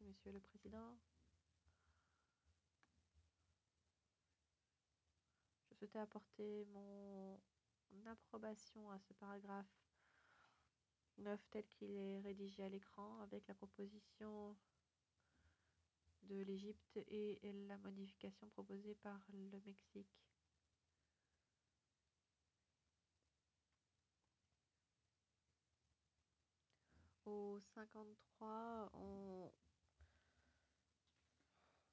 Monsieur le Président. Je souhaitais apporter mon approbation à ce paragraphe 9 tel qu'il est rédigé à l'écran avec la proposition de l'Égypte et la modification proposée par le Mexique. Au 53, on